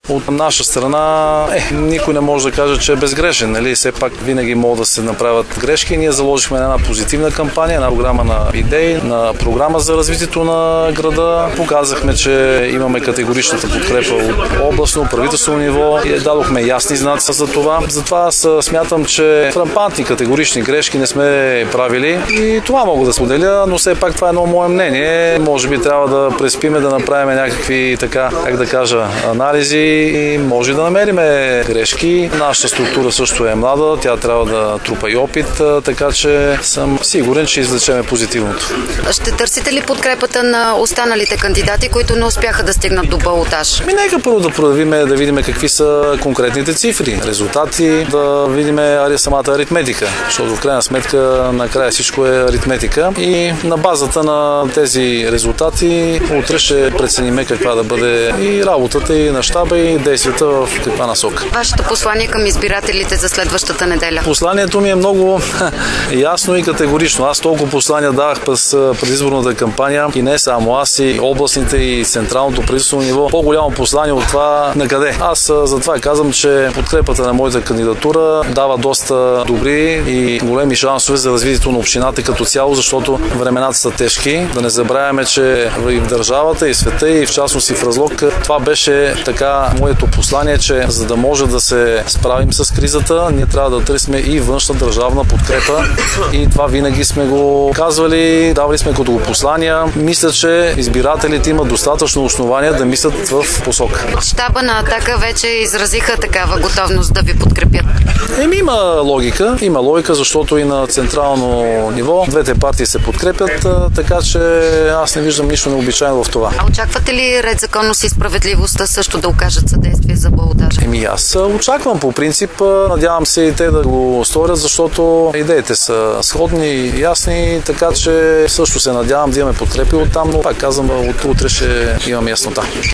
От наша страна никой не може да каже, че е безгрешен. Нали? Все пак винаги могат да се направят грешки. Ние заложихме една позитивна кампания, една програма на идеи, на програма за развитието на града. Показахме, че имаме категоричната подкрепа от областно, правителствено ниво и дадохме ясни знаци за това. Затова аз смятам, че фрампантни категорични грешки не сме правили и това мога да споделя, но все пак това е едно мое мнение. Може би трябва да преспиме, да направим някакви така, как да кажа, анализи и може да намерим грешки. Нашата структура също е млада, тя трябва да трупа и опит, така че съм сигурен, че извлечеме позитивното. Ще търсите ли подкрепата на останалите кандидати, които не успяха да стигнат до балотаж? Нека първо да проявим, да видим какви са конкретните цифри, резултати, да видим самата аритметика, защото в крайна сметка накрая всичко е аритметика и на базата на тези резултати утре ще преценим каква да бъде и работата и на щаба и действията в каква насока. Вашето послание към избирателите за следващата неделя? Посланието ми е много ясно и категорично. Аз толкова послания давах през предизборната кампания и не само аз, и областните и централното правителствено ниво. По-голямо послание от това на къде. Аз затова казвам, че подкрепата на моята кандидатура дава доста добри и големи шансове за развитието на общината като цяло, защото времената са тежки. Да не забравяме, че и в държавата, и в света, и в частност и в Разлог, това беше така моето послание, че за да може да се справим с кризата, ние трябва да търсим и външна държавна подкрепа и това винаги сме го казвали, давали сме като го послания. Мисля, че избирателите имат достатъчно основания да мислят в посока. Щаба на Атака вече изразиха такава готовност да ви подкрепят. Има логика, защото и на централно ниво двете партии се подкрепят, така че аз не виждам нищо необичайно в това. А очаквате ли Ред, законност и справедливостта също да окажат съдействие за балотажа? Аз очаквам по принцип, надявам се и те да го сторят, защото идеите са сходни и ясни, така че също се надявам да имаме подкрепи оттам, но пак казвам, от утре ще имам яснота.